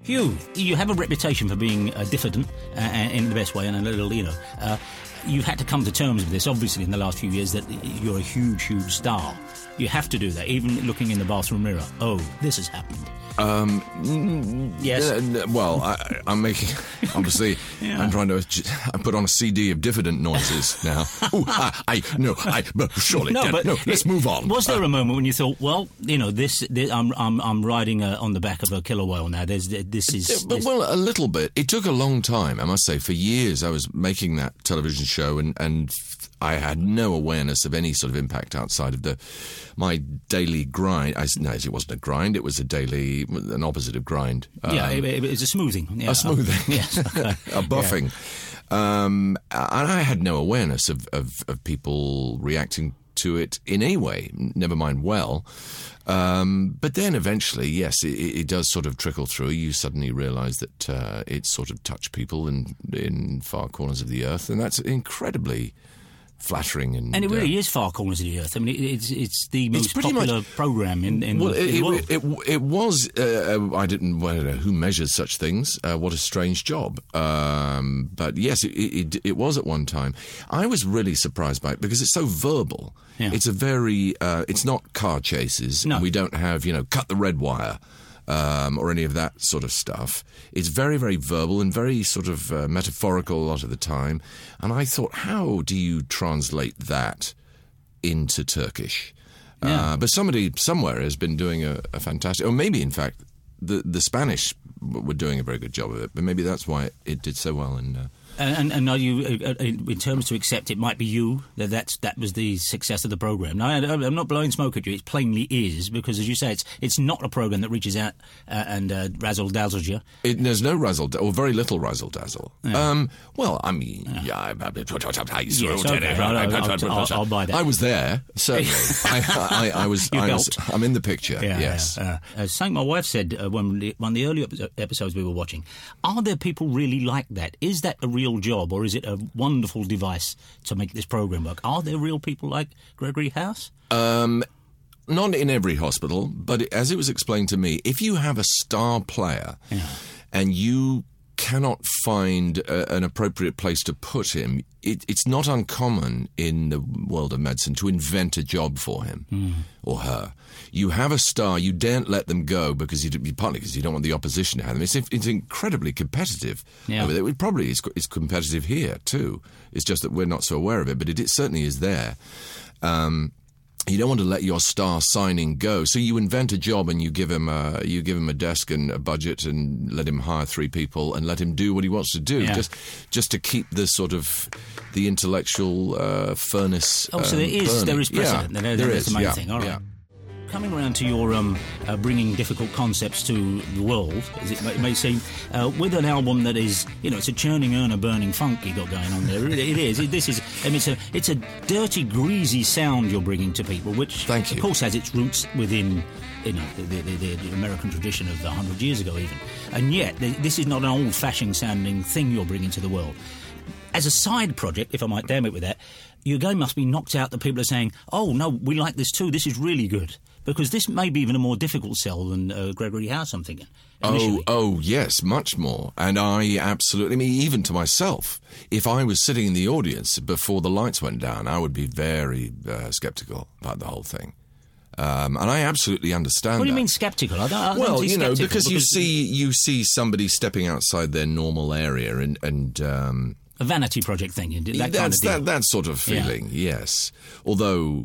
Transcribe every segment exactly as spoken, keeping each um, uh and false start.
Hugh, you have a reputation for being a diffident uh, in the best way and a little, you know... Uh, you've had to come to terms with this, obviously, in the last few years, that you're a huge, huge star. You have to do that, even looking in the bathroom mirror. Oh, this has happened. Um, yes. Uh, well, I, I'm making... Obviously, yeah. I'm trying to... I put on a C D of diffident noises now. Ooh, I, I... No, I... But surely... No, yeah, but no, let's move on. Was there uh, a moment when you thought, well, you know, this... this I'm, I'm, I'm riding uh, on the back of a killer whale now. There's... This is... But, this... Well, a little bit. It took a long time, I must say. For years, I was making that television show and... and I had no awareness of any sort of impact outside of the my daily grind. I, no, it wasn't a grind. It was a daily, an opposite of grind. Um, yeah, it, it was a smoothing. Yeah. A smoothing. Yes. Okay. A buffing. Yeah. Um, and I had no awareness of, of, of people reacting to it in any way, never mind well. Um, but then eventually, yes, it, it does sort of trickle through. You suddenly realise that uh, it sort of touched people in, in far corners of the earth, and that's incredibly... flattering and and it really uh, is far corners of the earth. I mean, it, it's it's the most it's pretty popular much, program in, in, well, in it, the world. It, it, it was. Uh, I didn't. Well, I don't know who measures such things. Uh, what a strange job. Um, but yes, it, it it was at one time. I was really surprised by it because it's so verbal. Yeah. It's a very. Uh, it's not car chases. No. We don't have you know cut the red wire. Um, or any of that sort of stuff. It's very, very verbal and very sort of uh, metaphorical a lot of the time. And I thought, how do you translate that into Turkish? Yeah. Uh, but somebody somewhere has been doing a, a fantastic... Or maybe, in fact, the, the Spanish were doing a very good job of it. But maybe that's why it, it did so well in... Uh, And, and are you, uh, in terms to accept it might be you, that that's, that was the success of the programme? Now, I'm not blowing smoke at you, it plainly is, because as you say, it's it's not a programme that reaches out uh, and uh, razzle-dazzles you. It, there's no razzle, or very little razzle-dazzle. Yeah. Um, well, I mean, yeah. Yeah, I, I, yes, okay. I'll, I'll, I'll, I'll buy that. I was there, certainly. I, I, I was, I was, I'm in the picture, yeah, yes. Yeah, uh, uh, something my wife said uh, when the, one of the early episodes we were watching, are there people really like that? Is that a real job, or is it a wonderful device to make this programme work? Are there real people like Gregory House? Um, not in every hospital, but as it was explained to me, if you have a star player yeah. and you cannot find a, an appropriate place to put him, it, it's not uncommon in the world of medicine to invent a job for him mm. or her. You have a star, you daren't let them go because you partly because you don't want the opposition to have them. It's, it's incredibly competitive. Yeah. Over there. It probably is it's competitive here too. It's just that we're not so aware of it, but it, it certainly is there. Um, You don't want to let your star signing go, so you invent a job and you give him a you give him a desk and a budget and let him hire three people and let him do what he wants to do, yeah. just just to keep the sort of the intellectual uh, furnace. Oh, so um, there is burning. there is precedent. Yeah, there, there that's is. the main yeah, thing. All right. Yeah. Coming around to your um, uh, bringing difficult concepts to the world, as it may, it may seem, uh, with an album that is, you know, it's a churning urn, burning funk you got going on there. It, it is. It, this is. I mean, it's a it's a dirty, greasy sound you're bringing to people, which, Thank you. of course, has its roots within, you know, the, the, the, the American tradition of a hundred years ago, even. And yet, this is not an old-fashioned sounding thing you're bringing to the world. As a side project, if I might damn it with that, your game must be knocked out that people are saying, "Oh no, we like this too. This is really good." Because this may be even a more difficult sell than uh, Gregory House, I'm thinking. Oh, oh, yes, much more. And I absolutely, I mean, even to myself, if I was sitting in the audience before the lights went down, I would be very uh, sceptical about the whole thing. Um, and I absolutely understand. What do you that. mean sceptical? I don't, I don't well, think you know, sceptical because, because you see, you see somebody stepping outside their normal area, and and um, a vanity project thing. That kind that's of deal. that that sort of feeling. Yeah. Yes, although.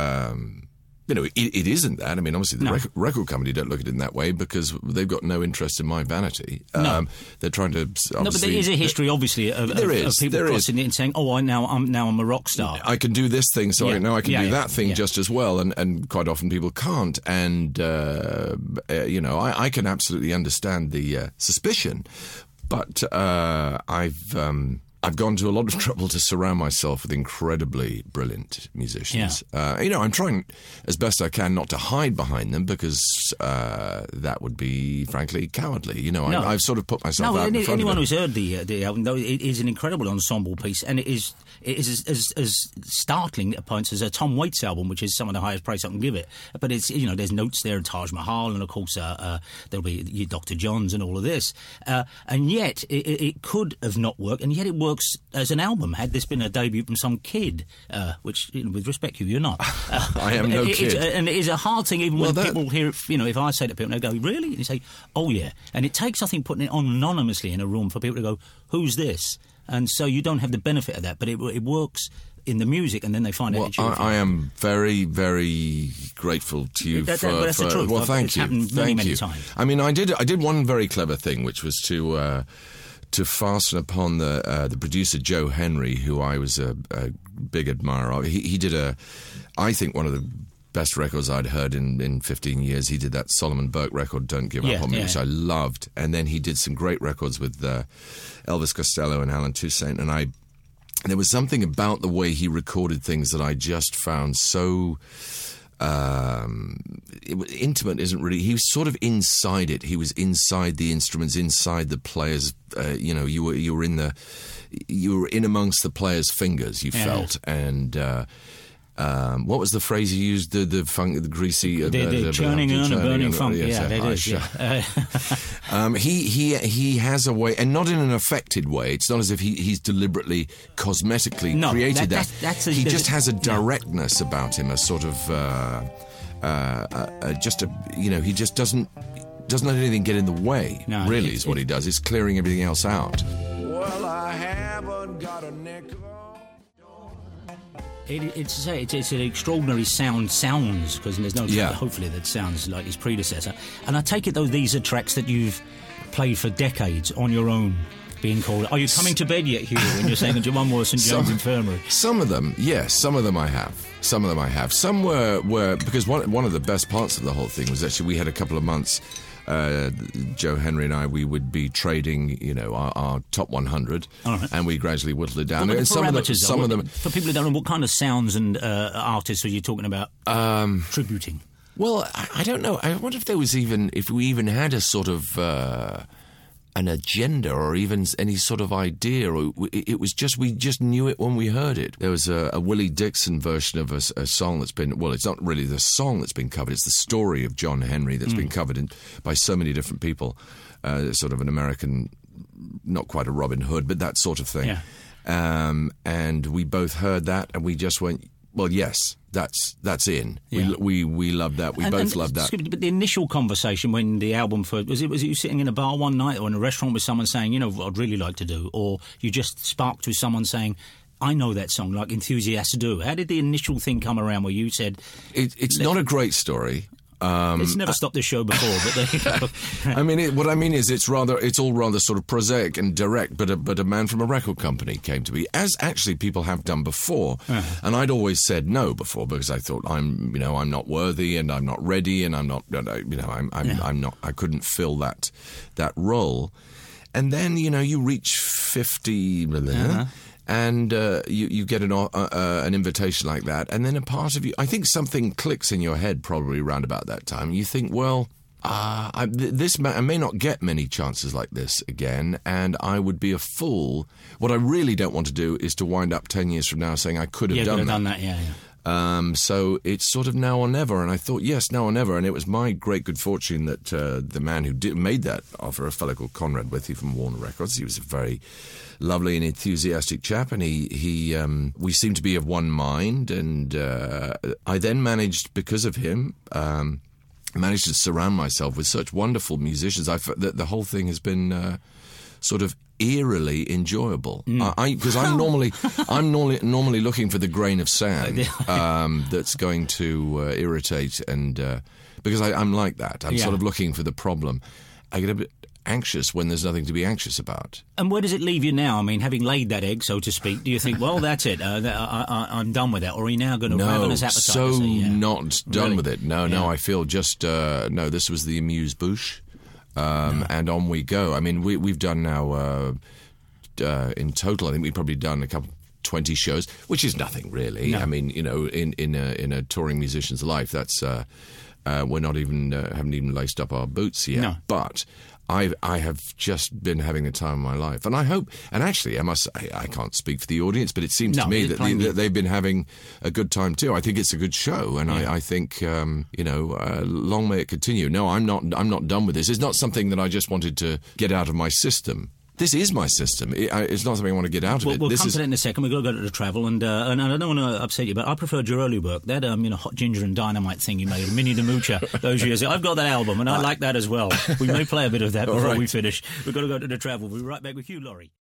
Um, You know, it, it isn't that. I mean, obviously, the No. record, record company don't look at it in that way because they've got no interest in my vanity. No. Um, they're trying to. No, but there is a history, obviously, of, there of, is, of people there crossing is. it and saying, "Oh, I now I'm now I'm a rock star. I can do this thing, so Yeah. I know I can Yeah, do yeah, that thing yeah. just as well." And, and quite often people can't. And uh, uh, you know, I, I can absolutely understand the uh, suspicion, but uh, I've. Um, I've gone to a lot of trouble to surround myself with incredibly brilliant musicians. Yeah. Uh, you know, I'm trying as best I can not to hide behind them because uh, that would be, frankly, cowardly. You know, no. I, I've sort of put myself no, out any, in front anyone of it. who's heard the, uh, the album, though, it is an incredible ensemble piece, and it is it is as, as, as startling at points as a Tom Waits album, which is some of the highest praise I can give it. But it's, you know, there's notes there, Taj Mahal, and of course uh, uh, there'll be Doctor Johns and all of this. Uh, and yet it, it could have not worked, and yet it works as an album. Had this been a debut from some kid, uh, which, you know, with respect to you, you're not. Uh, I am no it, kid. It's, and it is a hard thing, even well, when that... people hear it, you know, if I say to people, they go, really? And you say, oh, yeah. And it takes, I think, putting it on anonymously in a room for people to go, who's this? And so you don't have the benefit of that, but it, it works in the music, and then they find well, out it's you. I, I am very, very grateful to you that, for. that, that's for the truth. Well, I've, thank it's you. Happened many, thank many you. times. I mean, I did. I did one very clever thing, which was to uh, to fasten upon the uh, the producer Joe Henry, who I was a, a big admirer of. He, he did a, I think, one of the best records I'd heard in, in fifteen years. He did that Solomon Burke record, Don't Give Yeah, Up on Me, yeah. which I loved. And then he did some great records with uh, Elvis Costello and Alan Toussaint. And I, there was something about the way he recorded things that I just found so um, it, intimate. Isn't really. He was sort of inside it. He was inside the instruments, inside the players. Uh, you know, you were you were in the you were in amongst the players' fingers. You Yeah. felt and. Uh, Um, what was the phrase you used? The the funk, the greasy, uh, The, the, the churning on and burning funk, yeah, that is. Yeah. um, he he he has a way, and not in an affected way. It's not as if he, he's deliberately, cosmetically No, created that- that. that's- that's a- he there's just a- has a yeah. directness about him, a sort of uh, uh, uh, uh, just a you know he just doesn't doesn't let anything get in the way. No, really, it's- is what he does. It's clearing everything else out. Well, I haven't got a nickel. It, it's, to say, it's, it's an extraordinary sound, sounds, because there's no Yeah. hopefully that sounds like his predecessor. And I take it, though, these are tracks that you've played for decades on your own, being called. Are you coming to bed yet, Hugh, when you're saying one more St John's Some- Infirmary? Some of them, yes, some of them I have. Some of them I have. Some were, were because one one of the best parts of the whole thing was actually we had a couple of months. Uh, Joe Henry and I, we would be trading, you know, our, our top one hundred, All right. and we gradually whittled it down. What are the And some of them, parameters, some though? of them, For people who don't know, what kind of sounds and uh, artists are you talking about um, tributing? well, I, I don't know. I wonder if there was even, if we even had a sort of uh, an agenda or even any sort of idea. Or it, it was just we just knew it when we heard it. There was a, a Willie Dixon version of a, a song that's been well, it's not really the song that's been covered. It's the story of John Henry that's Mm. been covered in, by so many different people. Uh, sort of an American, not quite a Robin Hood, but that sort of thing. Yeah. Um, and we both heard that, and we just went, well, yes, that's that's in. Yeah. We, we we loved that. We And- both and- loved that. excuse me, But the initial conversation when the album first was it was it you sitting in a bar one night or in a restaurant with someone saying, you know, what I'd really like to do, or you just sparked with someone saying, I know that song, like enthusiasts do. How did the initial thing come around where you said, It, it's not a great story. Um, it's never stopped this show before, but there you go. I mean, it, what I mean is, it's rather, it's all rather sort of prosaic and direct. But a, but a man from a record company came to me, as actually people have done before, Uh-huh. and I'd always said no before because I thought I'm, you know, I'm not worthy and I'm not ready and I'm not, you know, I'm, I'm, Yeah. I'm not, I couldn't fill that that role. And then you know, you reach fifty. Uh-huh. And uh, you, you get an, uh, uh, an invitation like that, and then a part of you, I think something clicks in your head probably around about that time. You think, well, uh, I, th- this ma- I may not get many chances like this again, and I would be a fool. What I really don't want to do is to wind up ten years from now saying I could have Yeah, done could have that. done that, yeah, yeah. Um, so it's sort of now or never, and I thought, yes, now or never, and it was my great good fortune that uh, the man who did, made that offer, a fellow called Conrad Withy from Warner Records, he was a very lovely and enthusiastic chap, and he, he um, we seemed to be of one mind, and uh, I then managed, because of him, um, managed to surround myself with such wonderful musicians. I f- the, the whole thing has been uh, sort of eerily enjoyable. Mm. I because I'm normally I'm normally normally looking for the grain of sand um, that's going to uh, irritate, and uh, because I, I'm like that, I'm Yeah. sort of looking for the problem. I get a bit anxious when there's nothing to be anxious about. And where does it leave you now? I mean, having laid that egg, so to speak, do you think, well, that's it, uh, that, I, I, I'm done with that, or are you now going to No, ravenous appetite? so to see, yeah. not done Really? with it. No, Yeah. no, I feel just uh, no. This was the amuse bouche, um, No. and on we go. I mean, we we've done now. Uh, uh, in total. I think we've probably done a couple. twenty shows, which is nothing really. No. I mean, you know, in in a, in a touring musician's life, that's uh, uh, we're not even uh, haven't even laced up our boots yet. No. But I I have just been having the time of my life, and I hope. And actually, I must say, I can't speak for the audience, but it seems No, to me it's that, the, plainly- that they've been having a good time too. I think it's a good show, and Yeah. I, I think um, you know, uh, long may it continue. No, I'm not. I'm not done with this. It's not something that I just wanted to get out of my system. This is my system. It, I, it's not something I want to get out of We'll, it. we'll this come is, to that in a second. We've got to go to the travel, and uh, and I don't want to upset you, but I prefer your early work. That um, you know, Hot Ginger and Dynamite thing you made, Minnie the Moocher, those years. I've got that album, and I like that as well. We may play a bit of that before right. we finish. We've got to go to the travel. We'll be right back with you, Laurie.